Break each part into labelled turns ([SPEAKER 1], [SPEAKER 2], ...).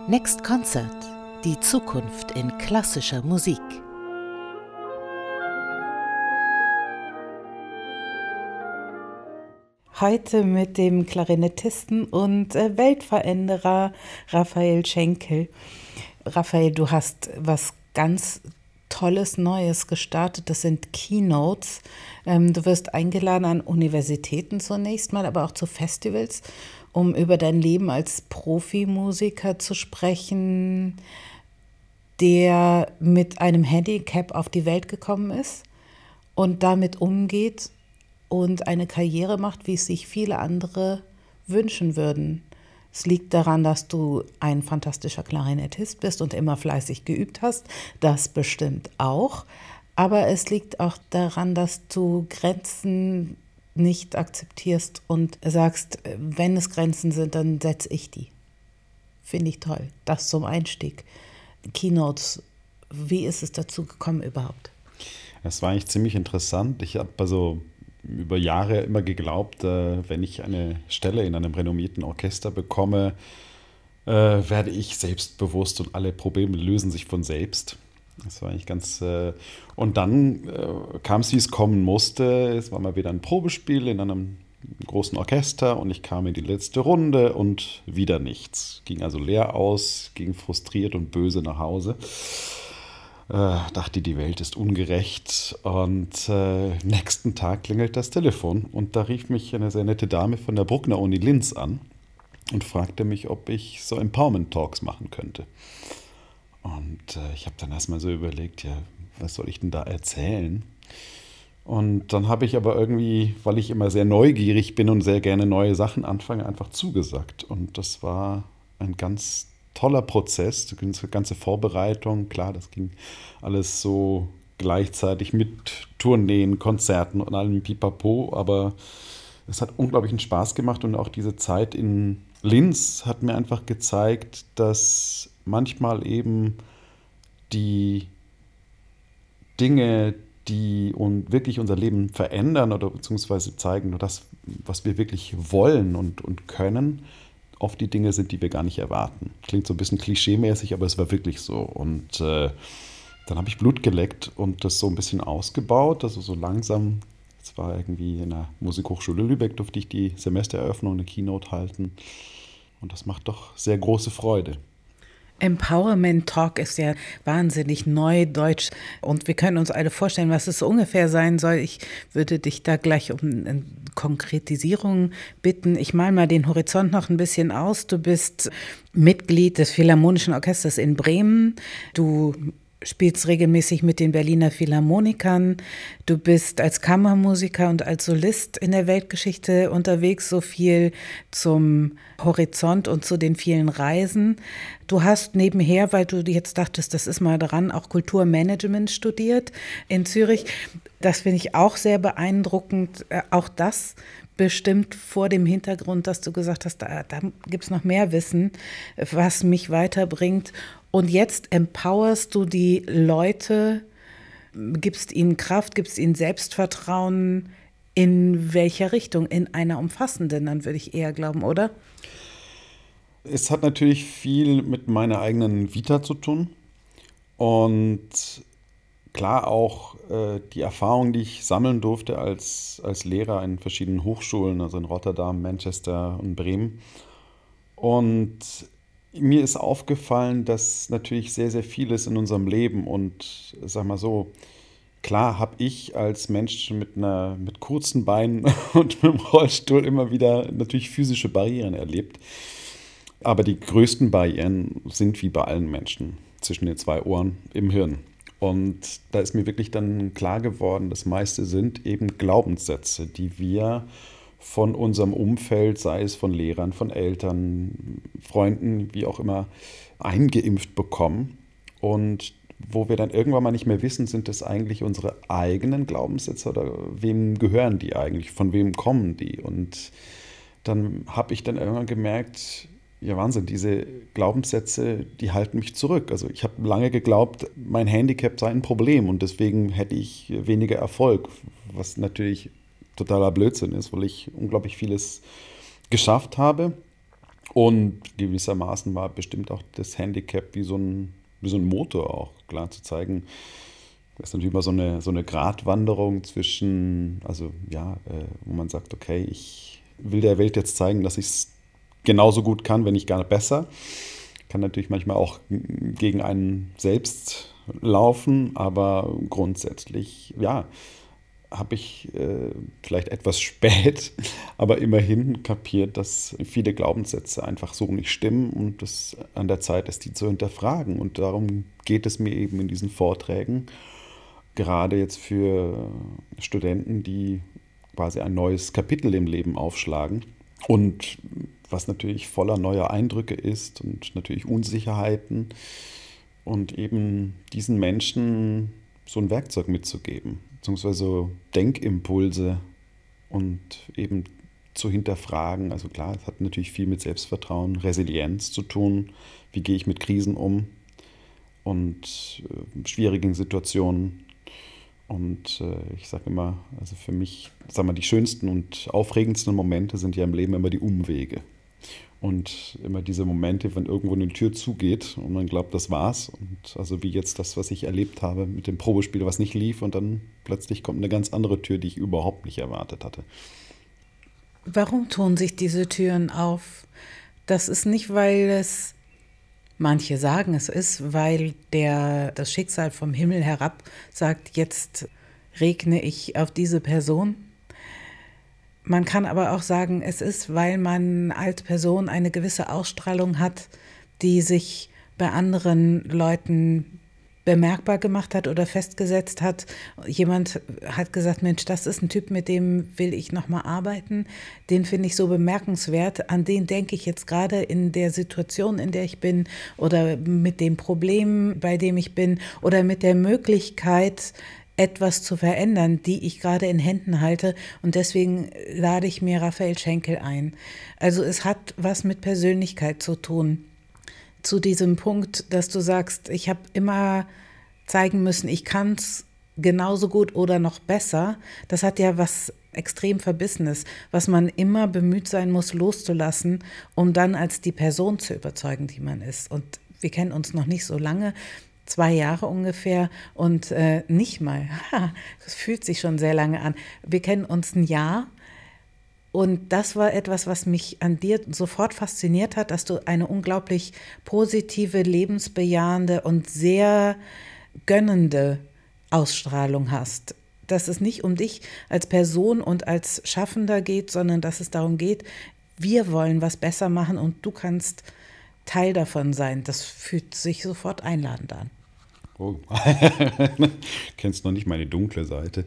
[SPEAKER 1] Next Concert – Die Zukunft in klassischer Musik. Heute mit dem Klarinettisten und Weltveränderer Raphael Schenkel. Raphael, du hast was ganz Tolles Neues gestartet, das sind Keynotes. Du wirst eingeladen an Universitäten zunächst mal, aber auch zu Festivals, um über dein Leben als Profimusiker zu sprechen, der mit einem Handicap auf die Welt gekommen ist und damit umgeht und eine Karriere macht, wie es sich viele andere wünschen würden. Es liegt daran, dass du ein fantastischer Klarinettist bist und immer fleißig geübt hast. Das bestimmt auch. Aber es liegt auch daran, dass du Grenzen nicht akzeptierst und sagst, wenn es Grenzen sind, dann setze ich die. Finde ich toll. Das zum Einstieg. Keynotes, wie ist es dazu gekommen überhaupt?
[SPEAKER 2] Es war eigentlich ziemlich interessant. Ich habe also über Jahre immer geglaubt, wenn ich eine Stelle in einem renommierten Orchester bekomme, werde ich selbstbewusst und alle Probleme lösen sich von selbst. Das war eigentlich ganz. Und dann kam es, wie es kommen musste. Es war mal wieder ein Probespiel in einem großen Orchester und ich kam in die letzte Runde und wieder nichts. Ging also leer aus, ging frustriert und böse nach Hause. Dachte, die Welt ist ungerecht und nächsten Tag klingelt das Telefon und da rief mich eine sehr nette Dame von der Bruckner Uni Linz an und fragte mich, ob ich so Empowerment-Talks machen könnte. Und ich habe dann erstmal so überlegt, ja, was soll ich denn da erzählen? Und dann habe ich aber irgendwie, weil ich immer sehr neugierig bin und sehr gerne neue Sachen anfange, einfach zugesagt. Und das war ein ganz toller Prozess, die ganze Vorbereitung, klar, das ging alles so gleichzeitig mit Tourneen, Konzerten und allem Pipapo, aber es hat unglaublichen Spaß gemacht und auch diese Zeit in Linz hat mir einfach gezeigt, dass manchmal eben die Dinge, die wirklich unser Leben verändern oder beziehungsweise zeigen, nur das, was wir wirklich wollen und können, oft die Dinge sind, die wir gar nicht erwarten. Klingt so ein bisschen klischeemäßig, aber es war wirklich so. Und dann habe ich Blut geleckt und das so ein bisschen ausgebaut, also so langsam. Es war irgendwie in der Musikhochschule Lübeck, durfte ich die Semestereröffnung, eine Keynote halten. Und das macht doch sehr große Freude.
[SPEAKER 1] Empowerment Talk ist ja wahnsinnig neudeutsch und wir können uns alle vorstellen, was es so ungefähr sein soll. Ich würde dich da gleich um eine Konkretisierung bitten. Ich male mal den Horizont noch ein bisschen aus. Du bist Mitglied des Philharmonischen Orchesters in Bremen. Du spielst regelmäßig mit den Berliner Philharmonikern. Du bist als Kammermusiker und als Solist in der Weltgeschichte unterwegs, so viel zum Horizont und zu den vielen Reisen. Du hast nebenher, weil du jetzt dachtest, das ist mal dran, auch Kulturmanagement studiert in Zürich. Das finde ich auch sehr beeindruckend. Auch das bestimmt vor dem Hintergrund, dass du gesagt hast, da gibt es noch mehr Wissen, was mich weiterbringt. Und jetzt empowerst du die Leute, gibst ihnen Kraft, gibst ihnen Selbstvertrauen. In welcher Richtung? In einer umfassenden, dann würde ich eher glauben, oder?
[SPEAKER 2] Es hat natürlich viel mit meiner eigenen Vita zu tun und klar auch die Erfahrung, die ich sammeln durfte als Lehrer in verschiedenen Hochschulen, also in Rotterdam, Manchester und Bremen. Und mir ist aufgefallen, dass natürlich sehr, sehr vieles in unserem Leben und sag mal so, klar habe ich als Mensch mit kurzen Beinen und mit dem Rollstuhl immer wieder natürlich physische Barrieren erlebt. Aber die größten Barrieren sind wie bei allen Menschen zwischen den zwei Ohren im Hirn. Und da ist mir wirklich dann klar geworden, das meiste sind eben Glaubenssätze, die wir von unserem Umfeld, sei es von Lehrern, von Eltern, Freunden, wie auch immer, eingeimpft bekommen. Und wo wir dann irgendwann mal nicht mehr wissen, sind das eigentlich unsere eigenen Glaubenssätze oder wem gehören die eigentlich, von wem kommen die? Und dann habe ich dann irgendwann gemerkt, ja Wahnsinn, diese Glaubenssätze, die halten mich zurück. Also ich habe lange geglaubt, mein Handicap sei ein Problem und deswegen hätte ich weniger Erfolg, was natürlich totaler Blödsinn ist, weil ich unglaublich vieles geschafft habe. Und gewissermaßen war bestimmt auch das Handicap wie so ein Motor auch, klar zu zeigen. Das ist natürlich immer so eine Gratwanderung zwischen, also ja, wo man sagt, okay, ich will der Welt jetzt zeigen, dass ich es genauso gut kann, wenn nicht gar nicht besser. Kann natürlich manchmal auch gegen einen selbst laufen, aber grundsätzlich, ja, habe ich vielleicht etwas spät, aber immerhin kapiert, dass viele Glaubenssätze einfach so nicht stimmen und es an der Zeit ist, die zu hinterfragen. Und darum geht es mir eben in diesen Vorträgen, gerade jetzt für Studenten, die quasi ein neues Kapitel im Leben aufschlagen und was natürlich voller neuer Eindrücke ist und natürlich Unsicherheiten und eben diesen Menschen so ein Werkzeug mitzugeben, beziehungsweise so Denkimpulse und eben zu hinterfragen. Also klar, es hat natürlich viel mit Selbstvertrauen, Resilienz zu tun. Wie gehe ich mit Krisen um und schwierigen Situationen? Und ich sage immer, also für mich, sag mal, die schönsten und aufregendsten Momente sind ja im Leben immer die Umwege. Und immer diese Momente, wenn irgendwo eine Tür zugeht und man glaubt, das war's. Und also wie jetzt das, was ich erlebt habe mit dem Probespiel, was nicht lief. Und dann plötzlich kommt eine ganz andere Tür, die ich überhaupt nicht erwartet hatte.
[SPEAKER 1] Warum tun sich diese Türen auf? Das ist nicht, weil es, manche sagen, es ist, weil das Schicksal vom Himmel herab sagt, jetzt regne ich auf diese Person. Man kann aber auch sagen, es ist, weil man als Person eine gewisse Ausstrahlung hat, die sich bei anderen Leuten bemerkbar gemacht hat oder festgesetzt hat. Jemand hat gesagt, Mensch, das ist ein Typ, mit dem will ich nochmal arbeiten. Den finde ich so bemerkenswert. An den denke ich jetzt gerade in der Situation, in der ich bin oder mit dem Problem, bei dem ich bin oder mit der Möglichkeit, etwas zu verändern, die ich gerade in Händen halte. Und deswegen lade ich mir Raphael Schenkel ein. Also es hat was mit Persönlichkeit zu tun. Zu diesem Punkt, dass du sagst, ich habe immer zeigen müssen, ich kann es genauso gut oder noch besser. Das hat ja was extrem Verbissenes, was man immer bemüht sein muss, loszulassen, um dann als die Person zu überzeugen, die man ist. Und wir kennen uns noch nicht so lange, 2 Jahre ungefähr und nicht mal, das fühlt sich schon sehr lange an. Wir kennen uns ein Jahr und das war etwas, was mich an dir sofort fasziniert hat, dass du eine unglaublich positive, lebensbejahende und sehr gönnende Ausstrahlung hast. Dass es nicht um dich als Person und als Schaffender geht, sondern dass es darum geht, wir wollen was besser machen und du kannst Teil davon sein. Das fühlt sich sofort einladend an.
[SPEAKER 2] Oh, kennst noch nicht meine dunkle Seite.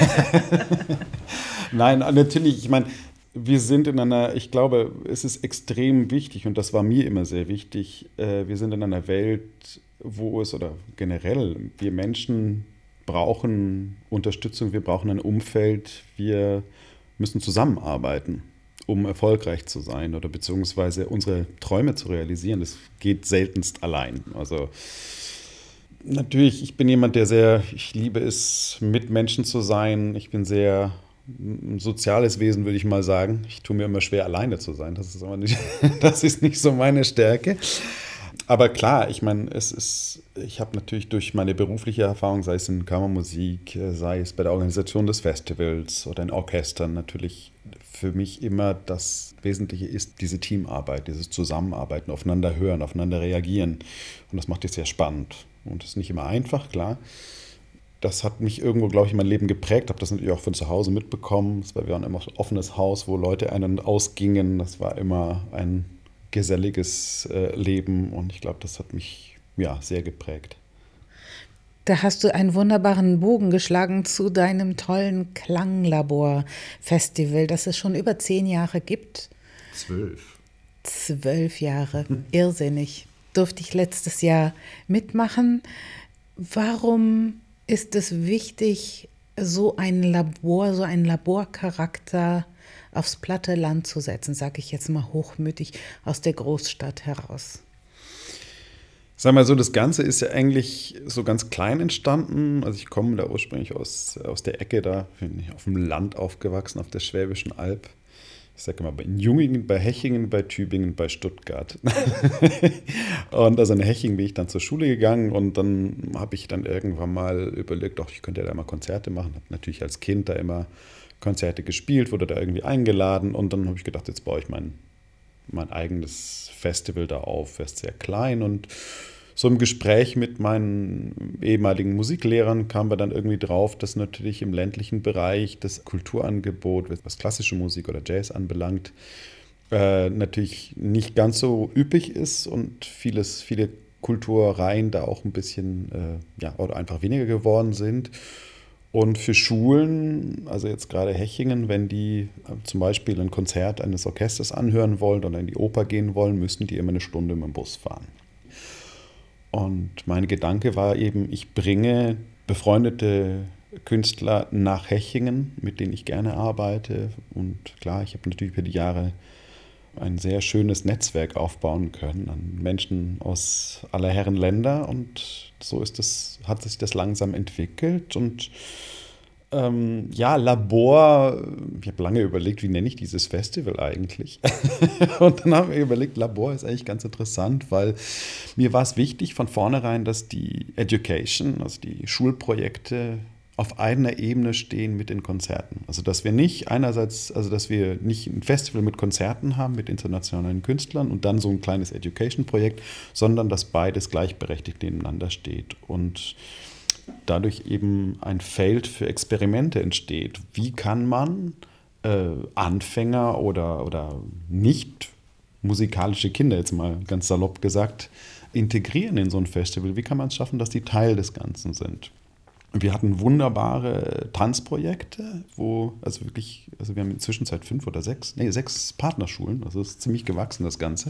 [SPEAKER 2] Nein, natürlich, ich meine, wir sind ich glaube, es ist extrem wichtig und das war mir immer sehr wichtig, wir sind in einer Welt, oder generell, wir Menschen brauchen Unterstützung, wir brauchen ein Umfeld, wir müssen zusammenarbeiten, um erfolgreich zu sein oder beziehungsweise unsere Träume zu realisieren. Das geht seltenst allein. Also natürlich, ich bin jemand, ich liebe es, mit Menschen zu sein. Ich bin sehr ein soziales Wesen, würde ich mal sagen. Ich tue mir immer schwer, alleine zu sein. Das ist aber nicht, das ist nicht so meine Stärke. Aber klar, ich meine, ich habe natürlich durch meine berufliche Erfahrung, sei es in Kammermusik, sei es bei der Organisation des Festivals oder in Orchestern, natürlich für mich immer das Wesentliche ist diese Teamarbeit, dieses Zusammenarbeiten, aufeinander hören, aufeinander reagieren. Und das macht es sehr spannend. Und das ist nicht immer einfach, klar. Das hat mich irgendwo, glaube ich, in mein Leben geprägt. Habe das natürlich auch von zu Hause mitbekommen. Wir waren immer ein offenes Haus, wo Leute einen ausgingen. Das war immer ein geselliges Leben. Und ich glaube, das hat mich sehr geprägt.
[SPEAKER 1] Da hast du einen wunderbaren Bogen geschlagen zu deinem tollen Klanglabor-Festival, das es schon über 10 Jahre gibt.
[SPEAKER 2] 12.
[SPEAKER 1] 12 Jahre, irrsinnig. Durfte ich letztes Jahr mitmachen. Warum ist es wichtig, so einen Laborcharakter aufs platte Land zu setzen, sage ich jetzt mal hochmütig, aus der Großstadt heraus?
[SPEAKER 2] Sag mal so, das Ganze ist ja eigentlich so ganz klein entstanden. Also ich komme da ursprünglich aus der Ecke, da bin ich auf dem Land aufgewachsen, auf der Schwäbischen Alb. ich sage immer, in Jungingen, bei Hechingen, bei Tübingen, bei Stuttgart. Und also in Hechingen bin ich dann zur Schule gegangen und dann habe ich dann irgendwann mal überlegt, doch, ich könnte ja da mal Konzerte machen. Habe natürlich als Kind da immer Konzerte gespielt, wurde da irgendwie eingeladen und dann habe ich gedacht, jetzt baue ich mein eigenes Festival da auf. Er ist sehr klein und so im Gespräch mit meinen ehemaligen Musiklehrern kamen wir dann irgendwie drauf, dass natürlich im ländlichen Bereich das Kulturangebot, was klassische Musik oder Jazz anbelangt, natürlich nicht ganz so üppig ist und viele Kulturreihen da auch ein bisschen oder einfach weniger geworden sind. Und für Schulen, also jetzt gerade Hechingen, wenn die zum Beispiel ein Konzert eines Orchesters anhören wollen oder in die Oper gehen wollen, müssen die immer eine Stunde mit dem Bus fahren. Und mein Gedanke war eben, ich bringe befreundete Künstler nach Hechingen, mit denen ich gerne arbeite. Und klar, ich habe natürlich über die Jahre ein sehr schönes Netzwerk aufbauen können an Menschen aus aller Herren Länder. Und so hat sich das langsam entwickelt. Und Labor, ich habe lange überlegt, wie nenne ich dieses Festival eigentlich? Und dann haben wir überlegt, Labor ist eigentlich ganz interessant, weil mir war es wichtig von vornherein, dass die Education, also die Schulprojekte, auf einer Ebene stehen mit den Konzerten. Also dass wir nicht dass wir nicht ein Festival mit Konzerten haben, mit internationalen Künstlern und dann so ein kleines Education-Projekt, sondern dass beides gleichberechtigt nebeneinander steht und dadurch eben ein Feld für Experimente entsteht. Wie kann man Anfänger oder nicht musikalische Kinder, jetzt mal ganz salopp gesagt, integrieren in so ein Festival? Wie kann man es schaffen, dass die Teil des Ganzen sind? Wir hatten wunderbare Tanzprojekte, wir haben inzwischen seit 6 Partnerschulen, also es ist ziemlich gewachsen, das Ganze.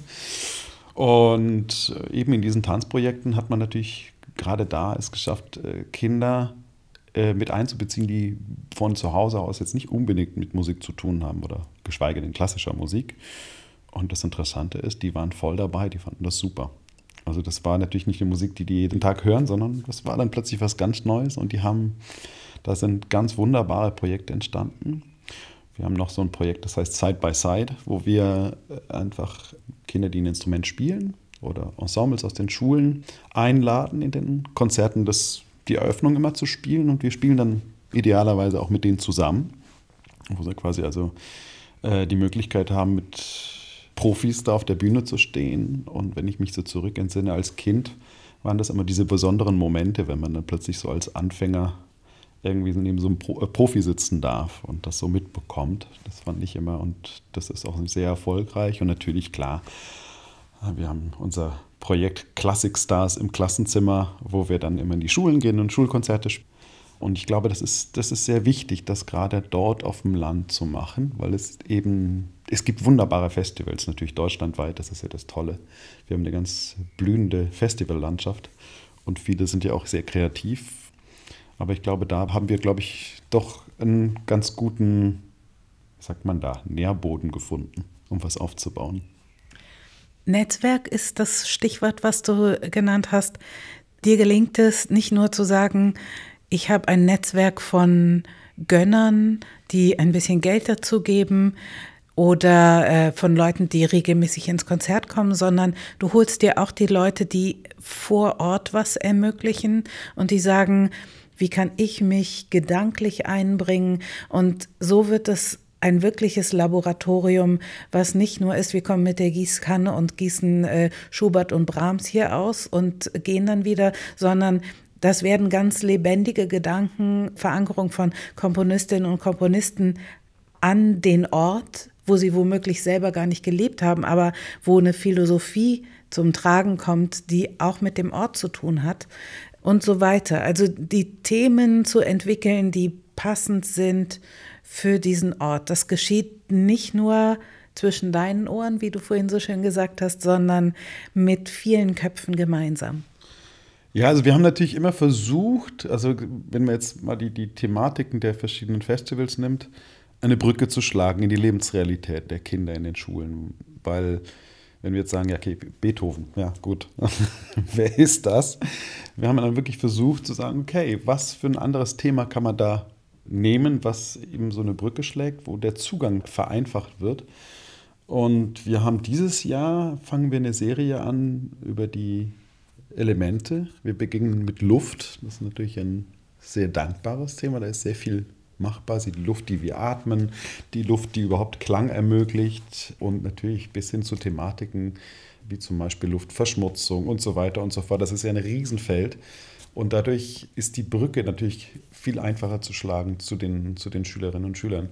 [SPEAKER 2] Und eben in diesen Tanzprojekten hat man natürlich gerade da es geschafft, Kinder mit einzubeziehen, die von zu Hause aus jetzt nicht unbedingt mit Musik zu tun haben oder geschweige denn klassischer Musik. Und das Interessante ist, die waren voll dabei, die fanden das super. Also das war natürlich nicht eine Musik, die jeden Tag hören, sondern das war dann plötzlich was ganz Neues und da sind ganz wunderbare Projekte entstanden. Wir haben noch so ein Projekt, das heißt Side by Side, wo wir einfach Kinder, die ein Instrument spielen oder Ensembles aus den Schulen einladen, in den Konzerten die Eröffnung immer zu spielen und wir spielen dann idealerweise auch mit denen zusammen, wo sie quasi die Möglichkeit haben, mit Profis da auf der Bühne zu stehen. Und wenn ich mich so zurück entsinne als Kind, waren das immer diese besonderen Momente, wenn man dann plötzlich so als Anfänger irgendwie neben so einem Profi sitzen darf und das so mitbekommt. Das fand ich immer und das ist auch sehr erfolgreich. Und natürlich, klar, wir haben unser Projekt Classic Stars im Klassenzimmer, wo wir dann immer in die Schulen gehen und Schulkonzerte spielen. Und ich glaube, das ist sehr wichtig, das gerade dort auf dem Land zu machen, weil es gibt wunderbare Festivals, natürlich deutschlandweit, das ist ja das Tolle. Wir haben eine ganz blühende Festivallandschaft und viele sind ja auch sehr kreativ. Aber ich glaube, da haben wir, doch einen ganz guten, wie sagt man da, Nährboden gefunden, um was aufzubauen.
[SPEAKER 1] Netzwerk ist das Stichwort, was du genannt hast. Dir gelingt es nicht nur zu sagen, ich habe ein Netzwerk von Gönnern, die ein bisschen Geld dazu geben oder von Leuten, die regelmäßig ins Konzert kommen, sondern du holst dir auch die Leute, die vor Ort was ermöglichen und die sagen, wie kann ich mich gedanklich einbringen? Und so wird es ein wirkliches Laboratorium, was nicht nur ist, wir kommen mit der Gießkanne und gießen Schubert und Brahms hier aus und gehen dann wieder, sondern das werden ganz lebendige Gedanken, Verankerung von Komponistinnen und Komponisten an den Ort, wo sie womöglich selber gar nicht gelebt haben, aber wo eine Philosophie zum Tragen kommt, die auch mit dem Ort zu tun hat und so weiter. Also die Themen zu entwickeln, die passend sind für diesen Ort. Das geschieht nicht nur zwischen deinen Ohren, wie du vorhin so schön gesagt hast, sondern mit vielen Köpfen gemeinsam.
[SPEAKER 2] Ja, also wir haben natürlich immer versucht, also wenn man jetzt mal die Thematiken der verschiedenen Festivals nimmt, eine Brücke zu schlagen in die Lebensrealität der Kinder in den Schulen. Weil wenn wir jetzt sagen, ja okay, Beethoven, ja gut, wer ist das? Wir haben dann wirklich versucht zu sagen, okay, was für ein anderes Thema kann man da nehmen, was eben so eine Brücke schlägt, wo der Zugang vereinfacht wird. Und wir haben dieses Jahr, fangen wir eine Serie an über die Elemente. Wir beginnen mit Luft. Das ist natürlich ein sehr dankbares Thema. Da ist sehr viel machbar. Die Luft, die wir atmen, die Luft, die überhaupt Klang ermöglicht und natürlich bis hin zu Thematiken wie zum Beispiel Luftverschmutzung und so weiter und so fort. Das ist ja ein Riesenfeld. Und dadurch ist die Brücke natürlich viel einfacher zu schlagen zu den Schülerinnen und Schülern.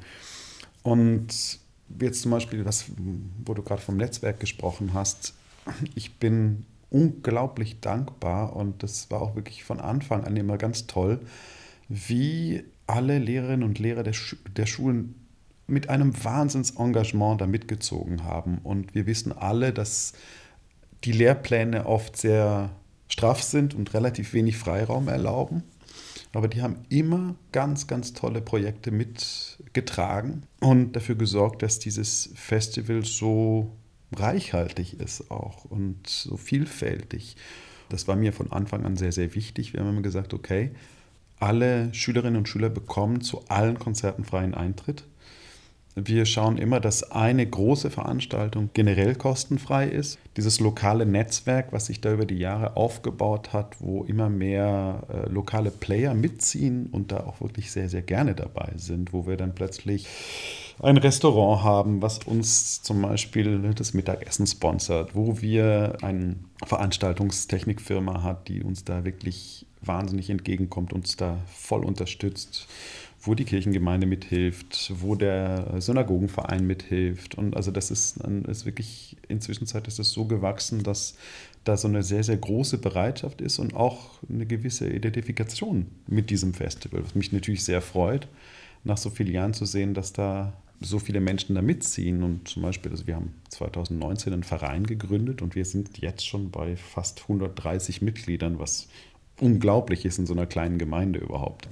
[SPEAKER 2] Und jetzt zum Beispiel, wo du gerade vom Netzwerk gesprochen hast, ich bin unglaublich dankbar und das war auch wirklich von Anfang an immer ganz toll, wie alle Lehrerinnen und Lehrer der Schulen mit einem Wahnsinnsengagement da mitgezogen haben. Und wir wissen alle, dass die Lehrpläne oft sehr straff sind und relativ wenig Freiraum erlauben. Aber die haben immer ganz, ganz tolle Projekte mitgetragen und dafür gesorgt, dass dieses Festival so reichhaltig ist auch und so vielfältig. Das war mir von Anfang an sehr, sehr wichtig. Wir haben immer gesagt, okay, alle Schülerinnen und Schüler bekommen zu allen Konzerten freien Eintritt. Wir schauen immer, dass eine große Veranstaltung generell kostenfrei ist. Dieses lokale Netzwerk, was sich da über die Jahre aufgebaut hat, wo immer mehr lokale Player mitziehen und da auch wirklich sehr, sehr gerne dabei sind, wo wir dann plötzlich ein Restaurant haben, was uns zum Beispiel das Mittagessen sponsert, wo wir eine Veranstaltungstechnikfirma hat, die uns da wirklich wahnsinnig entgegenkommt, uns da voll unterstützt, wo die Kirchengemeinde mithilft, wo der Synagogenverein mithilft. Und also das ist wirklich, inzwischen ist es so gewachsen, dass da so eine sehr, sehr große Bereitschaft ist und auch eine gewisse Identifikation mit diesem Festival, was mich natürlich sehr freut, nach so vielen Jahren zu sehen, dass da so viele Menschen da mitziehen. Und zum Beispiel, also wir haben 2019 einen Verein gegründet und wir sind jetzt schon bei fast 130 Mitgliedern, was unglaublich ist in so einer kleinen Gemeinde überhaupt.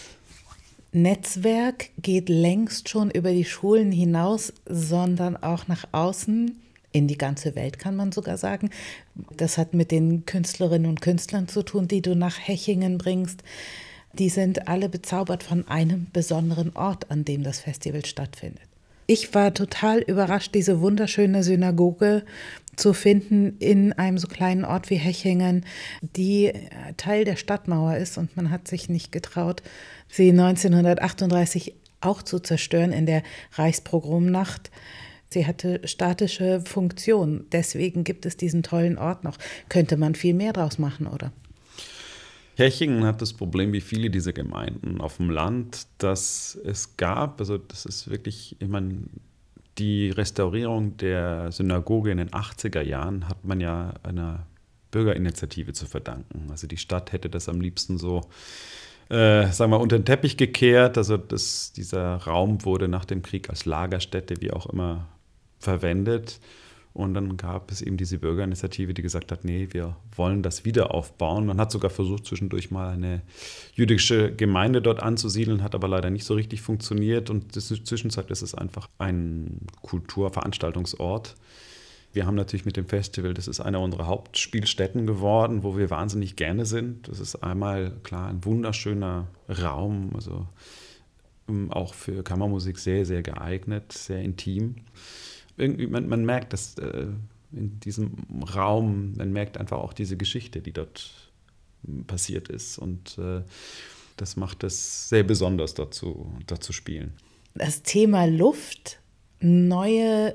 [SPEAKER 1] Netzwerk geht längst schon über die Schulen hinaus, sondern auch nach außen, in die ganze Welt kann man sogar sagen. Das hat mit den Künstlerinnen und Künstlern zu tun, die du nach Hechingen bringst. Die sind alle bezaubert von einem besonderen Ort, an dem das Festival stattfindet. Ich war total überrascht, diese wunderschöne Synagoge zu finden in einem so kleinen Ort wie Hechingen, die Teil der Stadtmauer ist und man hat sich nicht getraut, sie 1938 auch zu zerstören in der Reichspogromnacht. Sie hatte statische Funktion, deswegen gibt es diesen tollen Ort noch. Könnte man viel mehr draus machen, oder?
[SPEAKER 2] Hechingen hat das Problem, wie viele dieser Gemeinden auf dem Land, dass es gab, also das ist wirklich, ich meine, die Restaurierung der Synagoge in den 80er Jahren hat man ja einer Bürgerinitiative zu verdanken. Also die Stadt hätte das am liebsten so, sagen wir, unter den Teppich gekehrt. Also dieser Raum wurde nach dem Krieg als Lagerstätte, wie auch immer, verwendet. Und dann gab es eben diese Bürgerinitiative, die gesagt hat, nee, wir wollen das wieder aufbauen. Man hat sogar versucht, zwischendurch mal eine jüdische Gemeinde dort anzusiedeln, hat aber leider nicht so richtig funktioniert. Und in der Zwischenzeit ist es einfach ein Kulturveranstaltungsort. Wir haben natürlich mit dem Festival, das ist einer unserer Hauptspielstätten geworden, wo wir wahnsinnig gerne sind. Das ist einmal, klar, ein wunderschöner Raum, also auch für Kammermusik sehr, sehr geeignet, sehr intim. Irgendwie, man merkt das in diesem Raum, man merkt einfach auch diese Geschichte, die dort passiert ist. Und das macht es sehr besonders, dort zu spielen.
[SPEAKER 1] Das Thema Luft, neue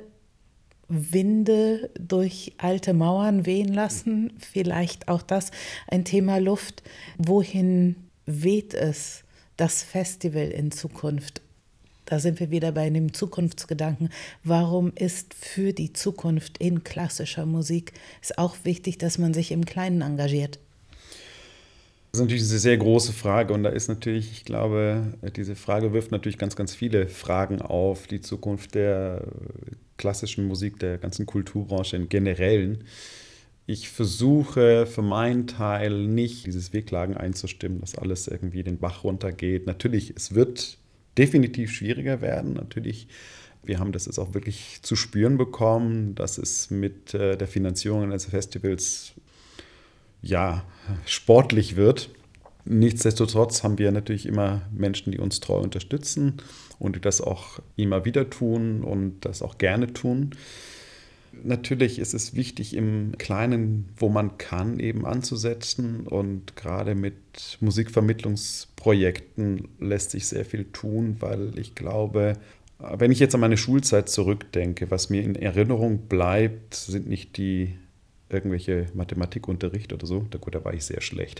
[SPEAKER 1] Winde durch alte Mauern wehen lassen, vielleicht auch das ein Thema Luft. Wohin weht es das Festival in Zukunft? Da sind wir wieder bei dem Zukunftsgedanken. Warum ist für die Zukunft in klassischer Musik ist auch wichtig, dass man sich im Kleinen engagiert?
[SPEAKER 2] Das ist natürlich eine sehr große Frage und da ist natürlich, ich glaube, diese Frage wirft natürlich ganz, ganz viele Fragen auf, die Zukunft der klassischen Musik, der ganzen Kulturbranche im Generellen. Ich versuche für meinen Teil nicht, dieses Wehklagen einzustimmen, dass alles irgendwie den Bach runtergeht. Natürlich, es wird definitiv schwieriger werden. Natürlich, wir haben das jetzt auch wirklich zu spüren bekommen, dass es mit der Finanzierung eines Festivals ja sportlich wird. Nichtsdestotrotz haben wir natürlich immer Menschen, die uns treu unterstützen und die das auch immer wieder tun und das auch gerne tun. Natürlich ist es wichtig, im Kleinen, wo man kann, eben anzusetzen. Und gerade mit Musikvermittlungsprojekten lässt sich sehr viel tun, weil ich glaube, wenn ich jetzt an meine Schulzeit zurückdenke, was mir in Erinnerung bleibt, sind nicht die irgendwelche Mathematikunterricht oder so. Gut, da war ich sehr schlecht.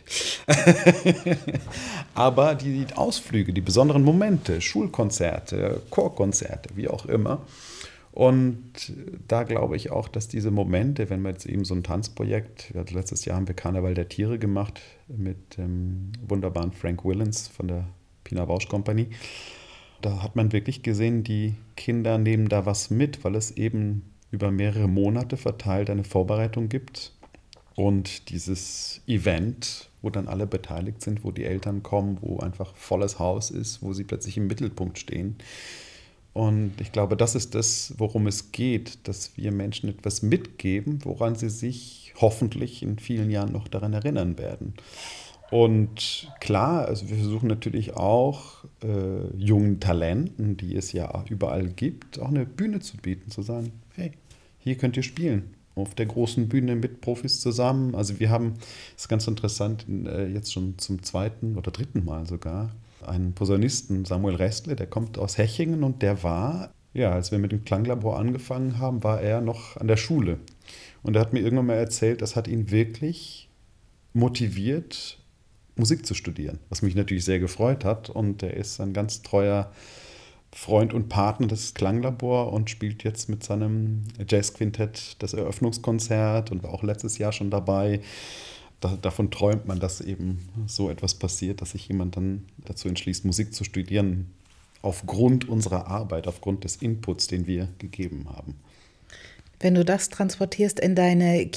[SPEAKER 2] Aber die Ausflüge, die besonderen Momente, Schulkonzerte, Chorkonzerte, wie auch immer. Und da glaube ich auch, dass diese Momente, wenn man jetzt eben so ein Tanzprojekt, letztes Jahr haben wir Karneval der Tiere gemacht mit dem wunderbaren Frank Willens von der Pina Bausch Company. Da hat man wirklich gesehen, die Kinder nehmen da was mit, weil es eben über mehrere Monate verteilt eine Vorbereitung gibt. Und dieses Event, wo dann alle beteiligt sind, wo die Eltern kommen, wo einfach volles Haus ist, wo sie plötzlich im Mittelpunkt stehen. Und ich glaube, das ist das, worum es geht, dass wir Menschen etwas mitgeben, woran sie sich hoffentlich in vielen Jahren noch daran erinnern werden. Und klar, also wir versuchen natürlich auch jungen Talenten, die es ja überall gibt, auch eine Bühne zu bieten, zu sagen, hey, hier könnt ihr spielen, auf der großen Bühne mit Profis zusammen. Also wir haben, das ist ganz interessant, jetzt schon zum 2. oder 3. Mal sogar, einen Posaunisten, Samuel Restle, der kommt aus Hechingen und der war, ja, als wir mit dem Klanglabor angefangen haben, war er noch an der Schule. Und er hat mir irgendwann mal erzählt, das hat ihn wirklich motiviert, Musik zu studieren, was mich natürlich sehr gefreut hat. Und er ist ein ganz treuer Freund und Partner des Klanglabor und spielt jetzt mit seinem Jazzquintett das Eröffnungskonzert und war auch letztes Jahr schon dabei. Davon träumt man, dass eben so etwas passiert, dass sich jemand dann dazu entschließt, Musik zu studieren, aufgrund unserer Arbeit, aufgrund des Inputs, den wir gegeben haben.
[SPEAKER 1] Wenn du das transportierst in deine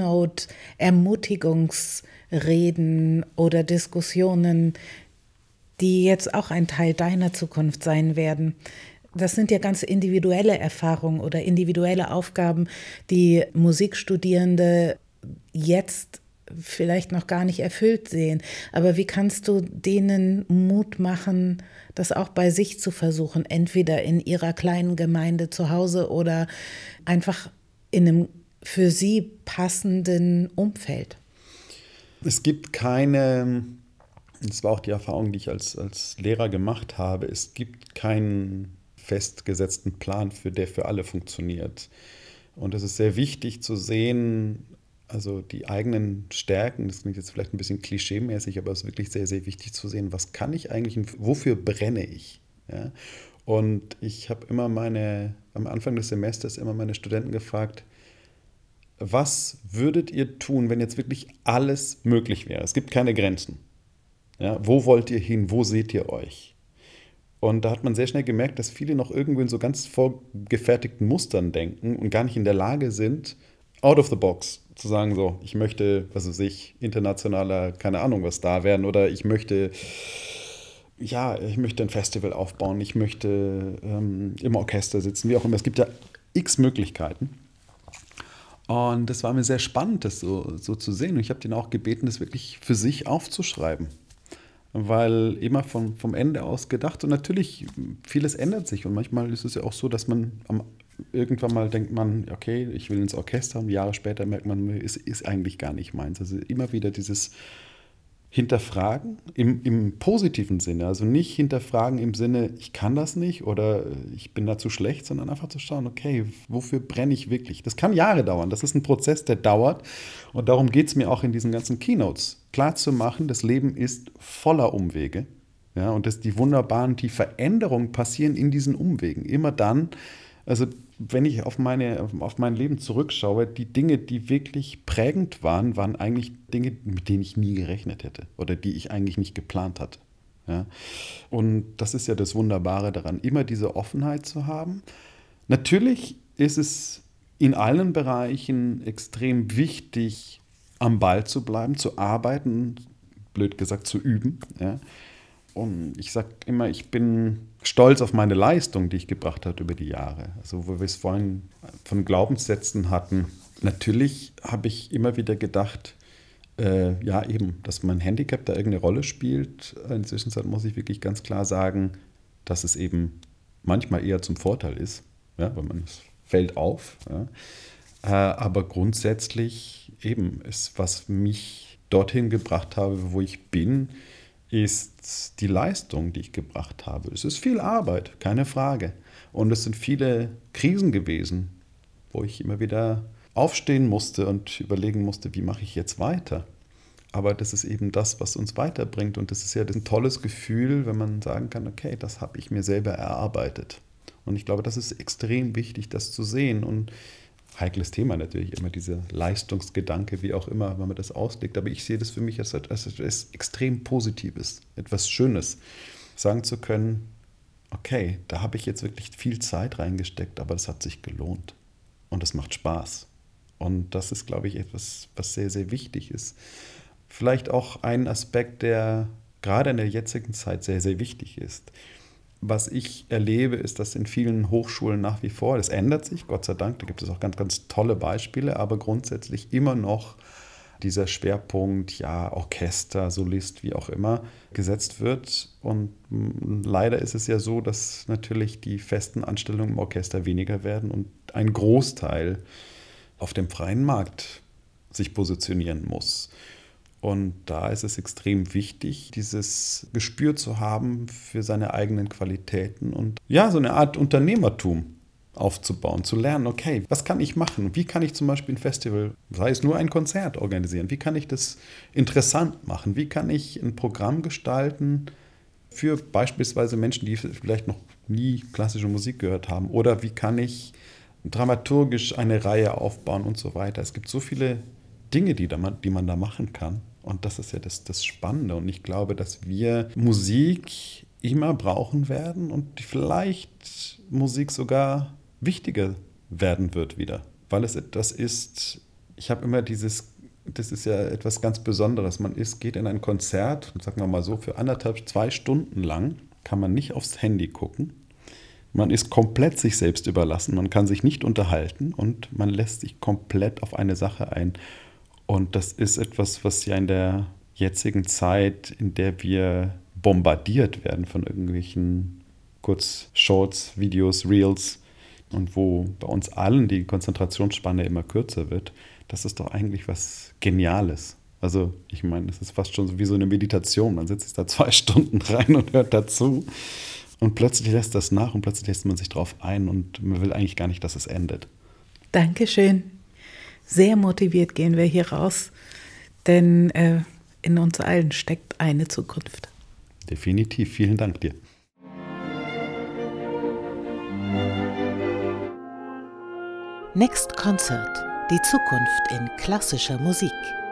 [SPEAKER 1] Keynote-Ermutigungsreden oder Diskussionen, die jetzt auch ein Teil deiner Zukunft sein werden, das sind ja ganz individuelle Erfahrungen oder individuelle Aufgaben, die Musikstudierende jetzt vielleicht noch gar nicht erfüllt sehen. Aber wie kannst du denen Mut machen, das auch bei sich zu versuchen, entweder in ihrer kleinen Gemeinde zu Hause oder einfach in einem für sie passenden Umfeld?
[SPEAKER 2] Es gibt keine, das war auch die Erfahrung, die ich als Lehrer gemacht habe, es gibt keinen festgesetzten Plan, der für alle funktioniert. Und es ist sehr wichtig zu sehen, also die eigenen Stärken, das klingt jetzt vielleicht ein bisschen klischeemäßig, aber es ist wirklich sehr, sehr wichtig zu sehen, was kann ich eigentlich und wofür brenne ich? Ja? Und ich habe immer am Anfang des Semesters immer meine Studenten gefragt, was würdet ihr tun, wenn jetzt wirklich alles möglich wäre? Es gibt keine Grenzen. Ja? Wo wollt ihr hin? Wo seht ihr euch? Und da hat man sehr schnell gemerkt, dass viele noch irgendwo in so ganz vorgefertigten Mustern denken und gar nicht in der Lage sind, out of the box zu sagen, so, ich möchte, was weiß ich, internationaler, keine Ahnung was da werden oder ich möchte ein Festival aufbauen, ich möchte im Orchester sitzen, wie auch immer. Es gibt ja x Möglichkeiten. Und das war mir sehr spannend, das so zu sehen. Und ich habe den auch gebeten, das wirklich für sich aufzuschreiben. Weil immer vom Ende aus gedacht und natürlich vieles ändert sich und manchmal ist es ja auch so, dass man irgendwann mal denkt man, okay, ich will ins Orchester und Jahre später merkt man, es ist eigentlich gar nicht meins. Also immer wieder dieses Hinterfragen im positiven Sinne, also nicht hinterfragen im Sinne, ich kann das nicht oder ich bin da zu schlecht, sondern einfach zu schauen, okay, wofür brenne ich wirklich? Das kann Jahre dauern, das ist ein Prozess, der dauert und darum geht es mir auch in diesen ganzen Keynotes, klar zu machen, das Leben ist voller Umwege, ja, und die Veränderungen passieren in diesen Umwegen, immer dann, also wenn ich auf mein Leben zurückschaue, die Dinge, die wirklich prägend waren, waren eigentlich Dinge, mit denen ich nie gerechnet hätte oder die ich eigentlich nicht geplant hatte. Ja? Und das ist ja das Wunderbare daran, immer diese Offenheit zu haben. Natürlich ist es in allen Bereichen extrem wichtig, am Ball zu bleiben, zu arbeiten, blöd gesagt zu üben. Ja? Und ich sage immer, ich bin stolz auf meine Leistung, die ich gebracht habe über die Jahre. Also wo wir es vorhin von Glaubenssätzen hatten. Natürlich habe ich immer wieder gedacht, Ja, eben, dass mein Handicap da irgendeine Rolle spielt. In der Zwischenzeit muss ich wirklich ganz klar sagen, dass es eben manchmal eher zum Vorteil ist, ja, weil es fällt auf. Ja. Aber grundsätzlich eben ist, was mich dorthin gebracht habe, wo ich bin, ist die Leistung, die ich gebracht habe. Es ist viel Arbeit, keine Frage. Und es sind viele Krisen gewesen, wo ich immer wieder aufstehen musste und überlegen musste, wie mache ich jetzt weiter. Aber das ist eben das, was uns weiterbringt. Und das ist ja ein tolles Gefühl, wenn man sagen kann, okay, das habe ich mir selber erarbeitet. Und ich glaube, das ist extrem wichtig, das zu sehen. Und heikles Thema natürlich, immer dieser Leistungsgedanke, wie auch immer, wenn man das auslegt. Aber ich sehe das für mich als etwas extrem Positives, etwas Schönes, sagen zu können, okay, da habe ich jetzt wirklich viel Zeit reingesteckt, aber es hat sich gelohnt. Und es macht Spaß. Und das ist, glaube ich, etwas, was sehr, sehr wichtig ist. Vielleicht auch ein Aspekt, der gerade in der jetzigen Zeit sehr, sehr wichtig ist. Was ich erlebe, ist, dass in vielen Hochschulen nach wie vor, das ändert sich, Gott sei Dank, da gibt es auch ganz, ganz tolle Beispiele, aber grundsätzlich immer noch dieser Schwerpunkt, ja, Orchester, Solist, wie auch immer, gesetzt wird. Und leider ist es ja so, dass natürlich die festen Anstellungen im Orchester weniger werden und ein Großteil auf dem freien Markt sich positionieren muss. Und da ist es extrem wichtig, dieses Gespür zu haben für seine eigenen Qualitäten und ja, so eine Art Unternehmertum aufzubauen, zu lernen, okay, was kann ich machen? Wie kann ich zum Beispiel ein Festival, sei es nur ein Konzert organisieren? Wie kann ich das interessant machen? Wie kann ich ein Programm gestalten für beispielsweise Menschen, die vielleicht noch nie klassische Musik gehört haben? Oder wie kann ich dramaturgisch eine Reihe aufbauen und so weiter? Es gibt so viele Dinge, die man da machen kann. Und das ist ja das Spannende. Und ich glaube, dass wir Musik immer brauchen werden und vielleicht Musik sogar wichtiger werden wird wieder. Weil es etwas ist, ich habe immer das ist ja etwas ganz Besonderes. Geht in ein Konzert, sagen wir mal so, für 1,5, 2 Stunden lang, kann man nicht aufs Handy gucken. Man ist komplett sich selbst überlassen, man kann sich nicht unterhalten und man lässt sich komplett auf eine Sache ein. Und das ist etwas, was ja in der jetzigen Zeit, in der wir bombardiert werden von irgendwelchen Kurzshorts, Videos, Reels und wo bei uns allen die Konzentrationsspanne immer kürzer wird, das ist doch eigentlich was Geniales. Also ich meine, es ist fast schon wie so eine Meditation. Man setzt sich da 2 Stunden rein und hört dazu und plötzlich lässt das nach und plötzlich lässt man sich drauf ein und man will eigentlich gar nicht, dass es endet.
[SPEAKER 1] Dankeschön. Sehr motiviert gehen wir hier raus, denn in uns allen steckt eine Zukunft.
[SPEAKER 2] Definitiv. Vielen Dank dir.
[SPEAKER 3] Next Concert. Die Zukunft in klassischer Musik.